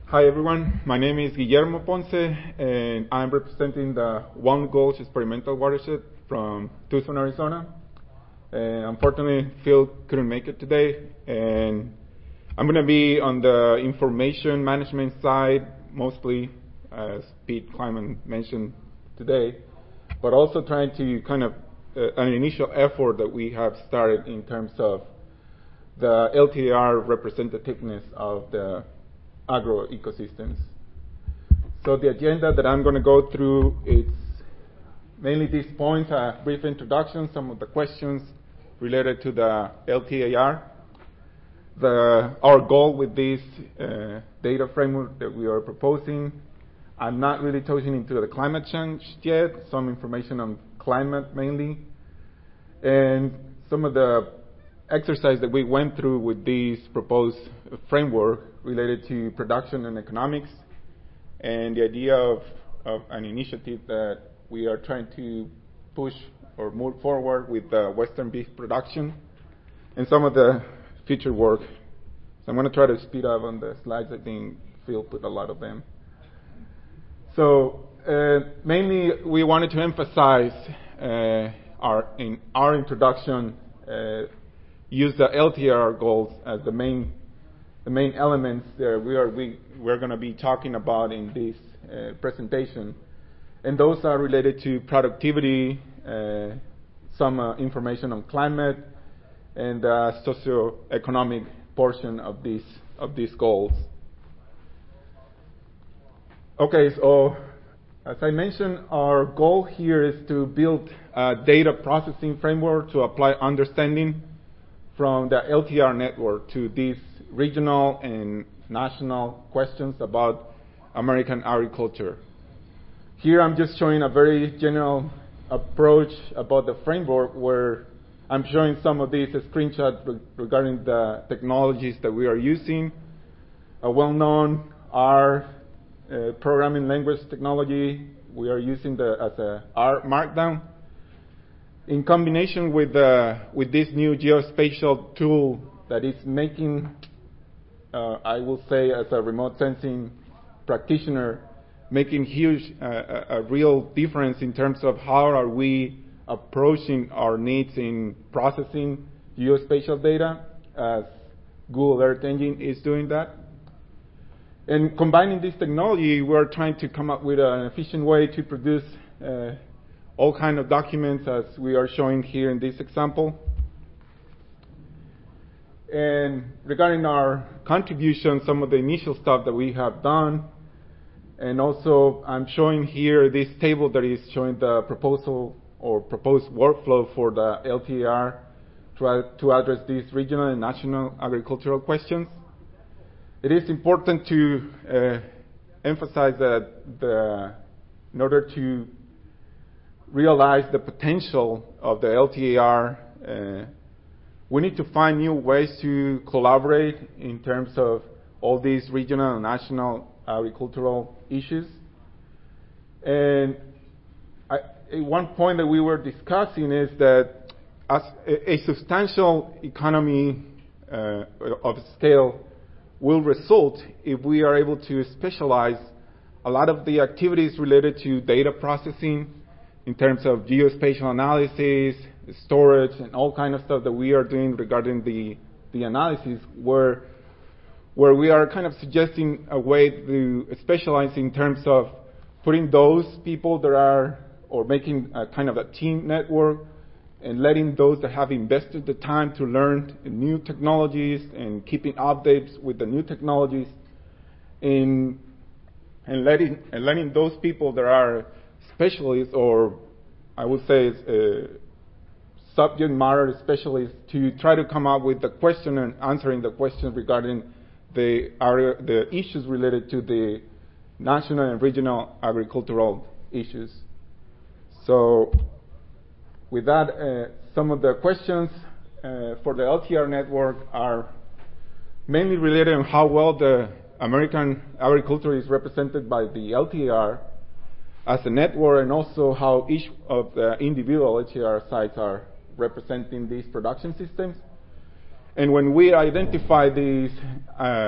Hi everyone, my name is Guillermo Ponce and I'm representing the One Gulch Experimental Watershed from Tucson, Arizona. Unfortunately, Phil couldn't make it today, and I'm going to be on the information management side mostly, as Pete Kleiman mentioned today, but also trying to kind of an initial effort that we have started in terms of the LTAR representativeness of the agroecosystems. So the agenda that I'm going to go through is mainly these points, a brief introduction, some of the questions related to the LTAR, our goal with this data framework that we are proposing. I'm not really touching into the climate change yet, some information on climate mainly, and some of the exercise that we went through with this proposed framework related to production and economics, and the idea of an initiative that we are trying to push or move forward with Western beef production, and some of the future work. So I'm going to try to speed up on the slides. I think Phil put a lot of them. So mainly we wanted to emphasize in our introduction use the LTAR goals as the main elements that we're going to be talking about in this presentation, and those are related to productivity, some information on climate, and the socioeconomic portion of these goals. Okay, so as I mentioned, our goal here is to build a data processing framework to apply understanding from the LTAR network to these regional and national questions about American agriculture. Here I'm just showing a very general approach about the framework, where I'm showing some of these screenshots regarding the technologies that we are using. A well-known R programming language technology. We are using as a R Markdown. In combination with this new geospatial tool that is making, I will say as a remote sensing practitioner, making huge, a real difference in terms of how are we approaching our needs in processing geospatial data, as Google Earth Engine is doing that. And combining this technology, we're trying to come up with an efficient way to produce all kinds of documents, as we are showing here in this example. And regarding our contribution, some of the initial stuff that we have done, and also I'm showing here this table that is showing the proposal or proposed workflow for the LTAR to address these regional and national agricultural questions. It is important to emphasize that in order to realize the potential of the LTAR, we need to find new ways to collaborate in terms of all these regional and national agricultural issues. And one point that we were discussing is that as a substantial economy of scale will result if we are able to specialize a lot of the activities related to data processing in terms of geospatial analysis, storage, and all kind of stuff that we are doing regarding the analysis, where we are kind of suggesting a way to specialize in terms of putting those people that are, or making a kind of a team network, and letting those that have invested the time to learn new technologies and keeping updates with the new technologies, and letting those people that are specialists, or I would say subject matter specialists, to try to come up with the question and answering the questions regarding the issues related to the national and regional agricultural issues. So with that, some of the questions for the LTAR network are mainly related on how well the American agriculture is represented by the LTAR as a network, and also how each of the individual LTAR sites are representing these production systems. And when we identify these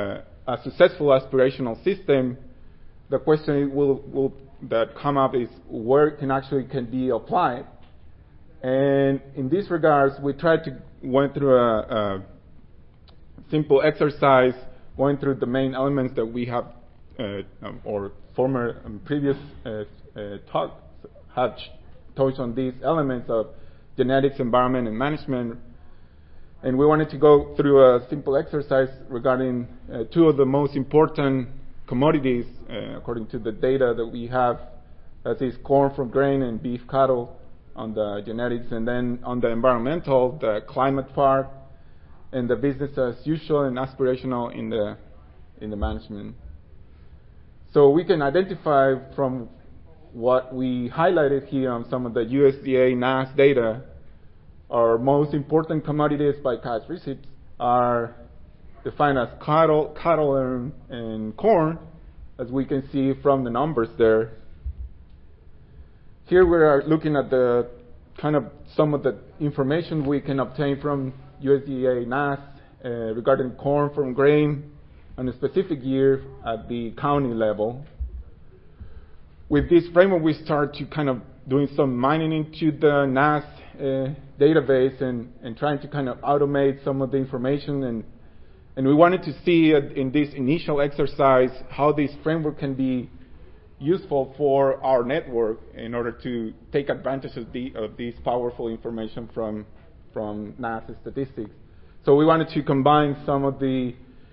a successful aspirational system, the question will that come up is where can be applied. And in this regards, we went through a simple exercise, going through the main elements that we have, or former previous talks have touched on these elements of genetics, environment, and management. And we wanted to go through a simple exercise regarding two of the most important commodities, according to the data that we have, that is corn from grain and beef cattle on the genetics, and then on the environmental, the climate part, and the business as usual and aspirational in the management. So we can identify from what we highlighted here on some of the USDA NASS data, our most important commodities by cash receipts are defined as cattle and corn, as we can see from the numbers there. Here we are looking at the kind of some of the information we can obtain from USDA NASS regarding corn from grain on a specific year at the county level. With this framework, we start to kind of doing some mining into the NASS database and trying to kind of automate some of the information. And we wanted to see in this initial exercise how this framework can be useful for our network in order to take advantage of this powerful information from NASS statistics. So we wanted to combine some of the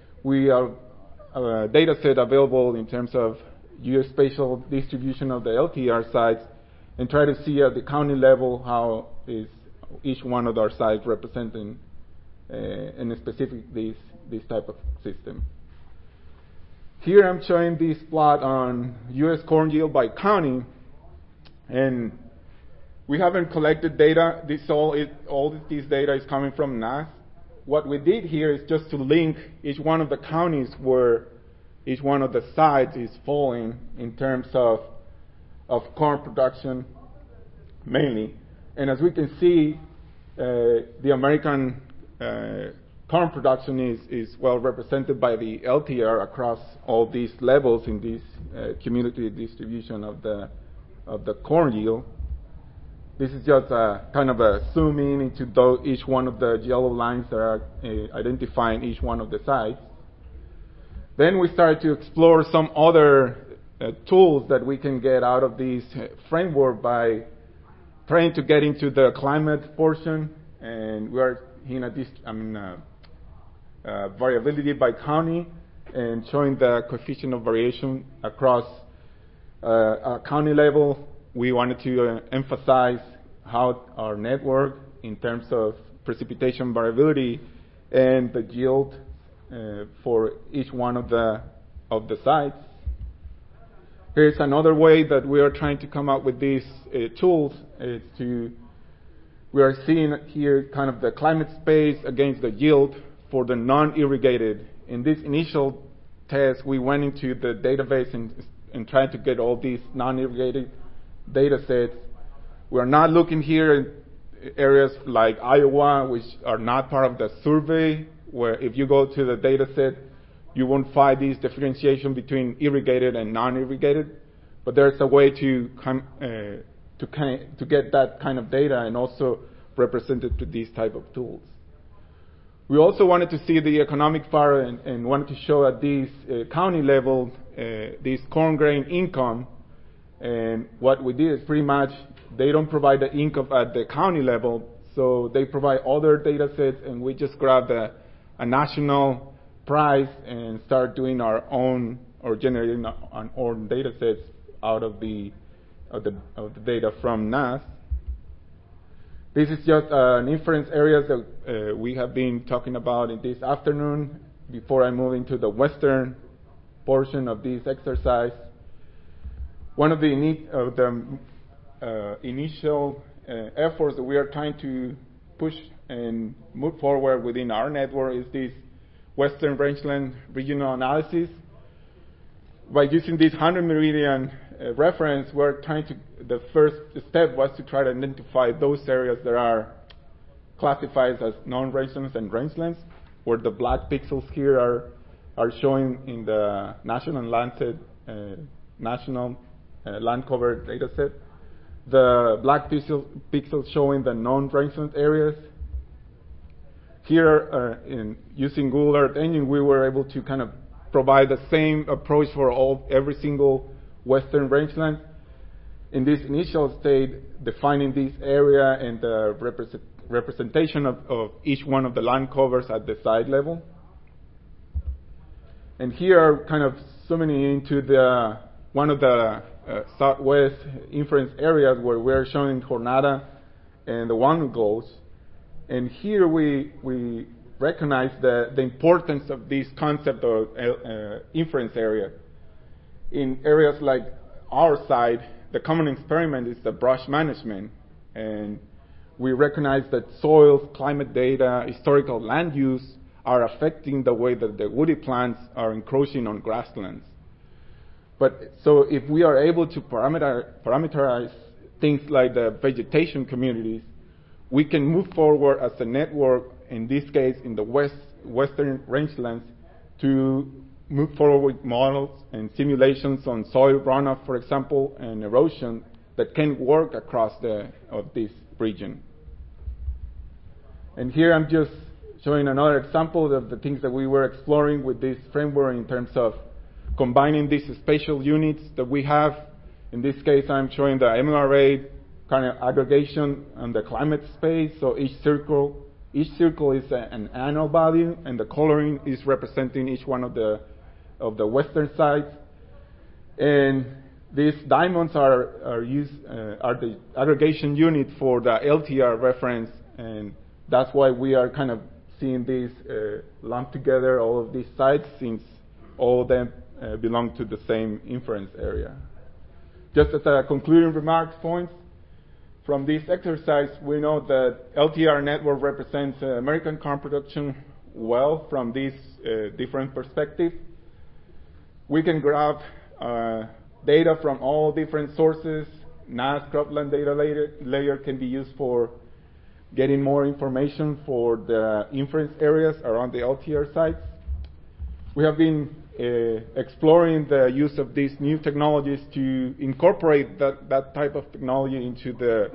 data set available in terms of U.S. spatial distribution of the LTR sites and try to see at the county level how is each one of our sites representing in a specific this type of system. Here I'm showing this plot on U.S. corn yield by county, and we haven't collected data. All this data is coming from NASS. What we did here is just to link each one of the counties where each one of the sites is falling in terms of corn production mainly. And as we can see, the American corn production is well represented by the LTR across all these levels in this cumulative distribution of the corn yield. This is just a kind of a zoom in into each one of the yellow lines that are identifying each one of the sites. Then we started to explore some other tools that we can get out of this framework by trying to get into the climate portion, and we are in variability by county and showing the coefficient of variation across a county level. We wanted to emphasize how our network, in terms of precipitation variability and the yield for each one of the sites. Here's another way that we are trying to come up with these tools. We are seeing here kind of the climate space against the yield for the non-irrigated. In this initial test, we went into the database and tried to get all these non-irrigated data sets. We are not looking here in areas like Iowa, which are not part of the survey, where if you go to the data set, you won't find this differentiation between irrigated and non-irrigated. But there's a way to get that kind of data and also represent it to these type of tools. We also wanted to see the economic part and wanted to show at this county level this corn grain income. And what we did is pretty much they don't provide the income at the county level, so they provide other data sets, and we just grabbed a national price and start doing our own or generating our own data sets out of the data from NASS. This is just an inference areas that we have been talking about in this afternoon before I move into the western portion of this exercise. One of the initial efforts that we are trying to push and move forward within our network is this Western Rangeland Regional Analysis. By using this 100 meridian reference, the first step was to try to identify those areas that are classified as non-rangelands and rangelands, where the black pixels here are are showing in the National Lancet National Land Cover Dataset. The black pixels showing the non-rangeland areas. Here, in using Google Earth Engine, we were able to kind of provide the same approach for every single western rangeland. In this initial state, defining this area and the representation of each one of the land covers at the site level. And here, kind of zooming into one of the southwest inference areas where we're showing Jornada and the Walnut Gulch. And here we recognize the importance of this concept of inference area. In areas like our site, the common experiment is the brush management. And we recognize that soils, climate data, historical land use are affecting the way that the woody plants are encroaching on grasslands. But so if we are able to parameterize things like the vegetation communities, we can move forward as a network, in this case in the western rangelands, to move forward with models and simulations on soil runoff, for example, and erosion that can work across this region. And here I'm just showing another example of the things that we were exploring with this framework in terms of combining these spatial units that we have. In this case, I'm showing the MRA kind of aggregation on the climate space. So each circle is an annual value, and the coloring is representing each one of the western sites. And these diamonds are the aggregation unit for the LTR reference, and that's why we are kind of seeing these lumped together, all of these sites, since all of them belong to the same inference area. Just as a concluding remarks point, from this exercise, we know that LTR network represents American corn production well from this different perspective. We can grab data from all different sources. NAS cropland data layer can be used for getting more information for the inference areas around the LTR sites. We have been exploring the use of these new technologies to incorporate that type of technology into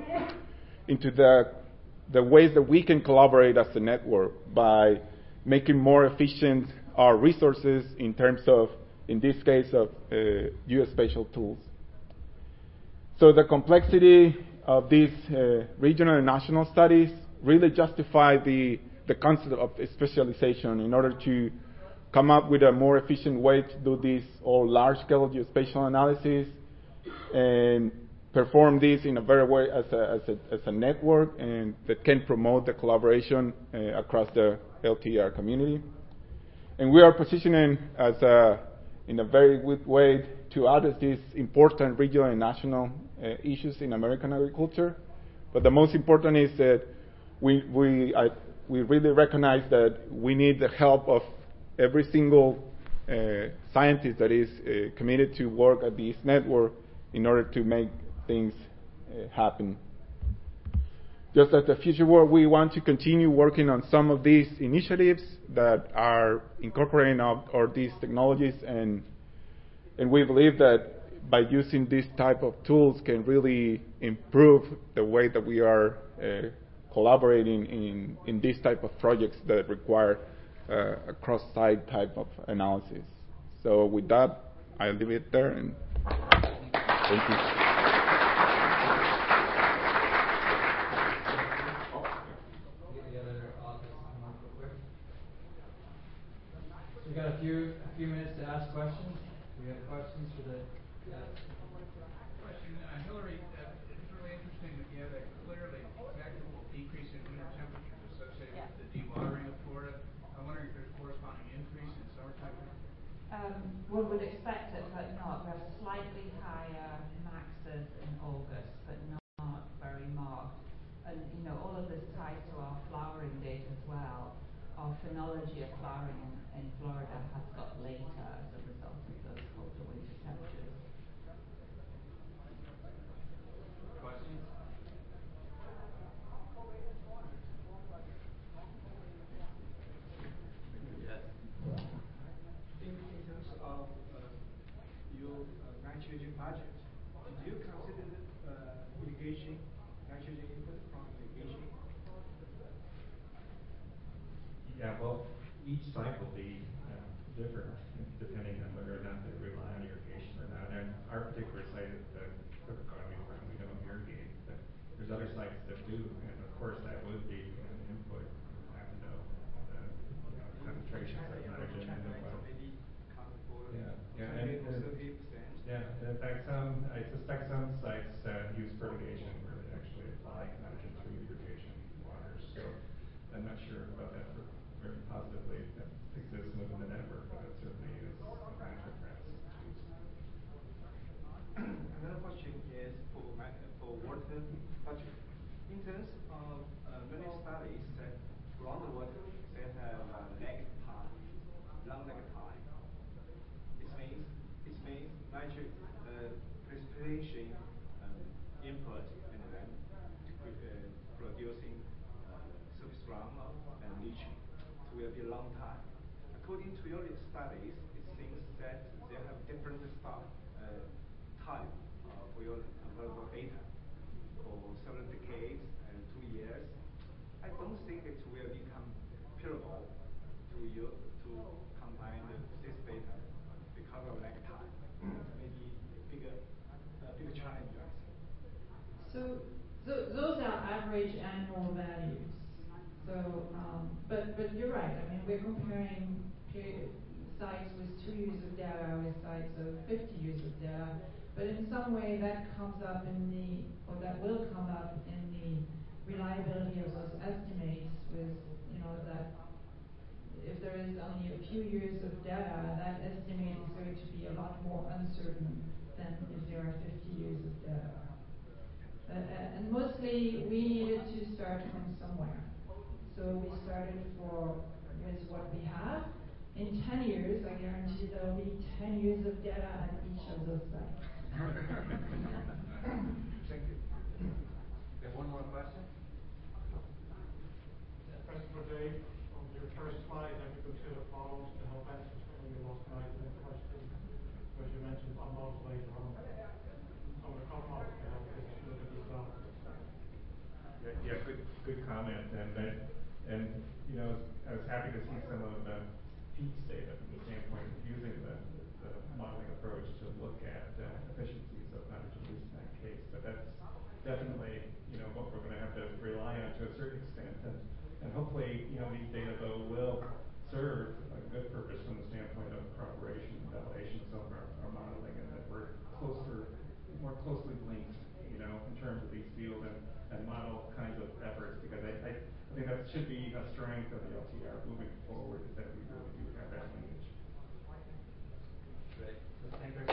the ways that we can collaborate as a network by making more efficient our resources in terms of, in this case, of geospatial tools. So the complexity of these regional and national studies really justify the concept of specialization in order to come up with a more efficient way to do this or large-scale geospatial analysis and perform this in a better way as a network, and that can promote the collaboration across the LTR community. And we are positioning in a very good way to address these important regional and national issues in American agriculture. But the most important is that we really recognize that we need the help of every single scientist that is committed to work at this network in order to make things happen. Just as the future work, we want to continue working on some of these initiatives that are incorporating these technologies, and we believe that by using this type of tools can really improve the way that we are collaborating in these type of projects that require a cross-site type of analysis. So with that, I'll leave it there, and thank you. We got a few minutes to ask questions. We have questions for the. Question, Hillary. It's really interesting that you have a clearly detectable decrease in winter temperatures associated with the dewatering of Florida. I'm wondering if there's a corresponding increase in summer temperatures. One would expect it, but not. We have slightly higher maxes in August, but not very marked. And all of this ties to our flowering data as well. Our phenology of flowering in Florida has got later as a result of those colder winter temperatures. Questions? Yes. nitrogen budget. Did you consider irrigation, nitrogen input from irrigation? Yeah, well, each site will be different depending on whether or not they rely on irrigation or not. And our particular site at the Cook Economy Farm, we don't irrigate, but there's other sites that do, and of course that would be an input. You have to know the concentrations of nitrogen in the well. Yeah, and in fact, I suspect some sites use fertigation where they actually apply nitrogen through irrigation waters. So I'm not sure about that very positively. That exists within the network, but it certainly is a factor perhaps to use. Another question is for water budget. In terms of many studies that groundwater they have lag time, long lag time. It means nitric precipitation input and then producing surface runoff and leaching. It will be a long time. According to your studies, it seems that they have different time for your available data for several decades and 2 years. I don't think it will be comparable to combine this data because of lag time. Maybe bigger challenge, I think. So those are average annual values. So, but you're right. I mean, we're comparing sites with 2 years of data with sites of 50 years of data. But in some way, that comes up that will come up in the reliability of those estimates. With that if there is only a few years of data, that estimate is going to be a lot more uncertain than if there are 50 years of data. And mostly, we needed to start from somewhere. So we started with what we have. In 10 years, I guarantee there will be 10 years of data at each of those sites. Thank you. Okay, one more question. Question for Dave. On your first slide, have you considered models to help answer some of your lost nitrogen questions? Because you mentioned some models later on. Some of the common models can help make sure that these are. Yeah, good comment. And I was happy to see some of the PEAKS data from the standpoint of using the modeling approach to look at efficiencies of nitrogen use in that case. But that's definitely what we're going to have to rely on to a certain extent. And hopefully these data though will serve a good purpose from the standpoint of preparation and validation of our modeling, and that we're more closely linked in terms of these field and model kinds of efforts, because I think that should be a strength of the LTR moving forward, is that we really do have that linkage. Great. So thank you.